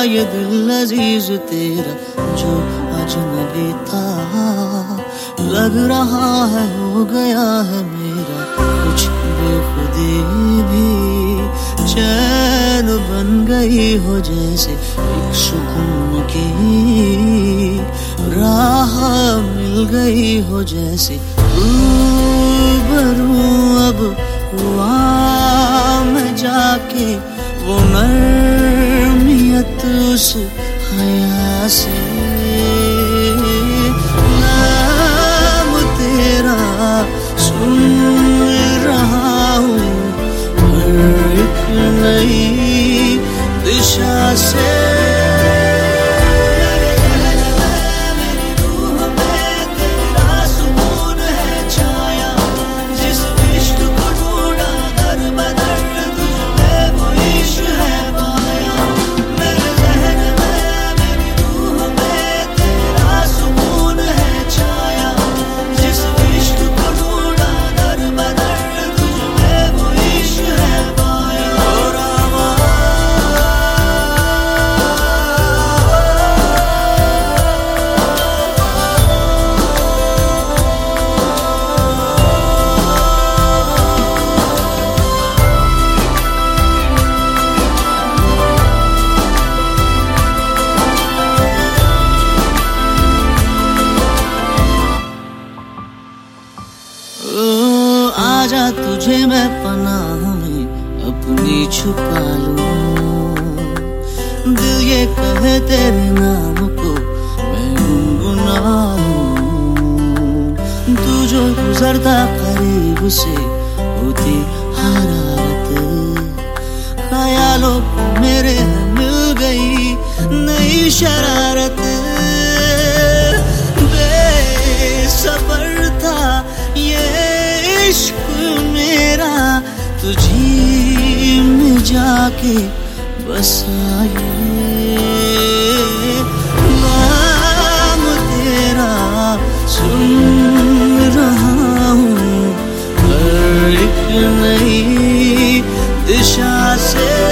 ये दिल अजीज तेरा जो अजनबी था, लग रहा है हो गया है मेरा कुछ बेखुदी भी। चैन बन गई हो जैसे एक सुकून की राह मिल गई हो जैसे रूबरू अब हुआ मैं जाके वो नरमियत उस हया से। नाम तेरा सुन रहा हूँ हर एक नई दिशा से। आजा तुझे मैं पनाह में अपनी छुपा लूं, दिल ये कहे तेरे नाम को मैं गुनगुनाऊं। तू जो गुजरता करीब से होती हरारत, ख्यालों को मेरे मिल गई नई शरारत। बेसब्र था ये इश्क मेरा तुझी में जाके बसा ये। नाम तेरा सुन रहा हूँ हर एक नई दिशा से।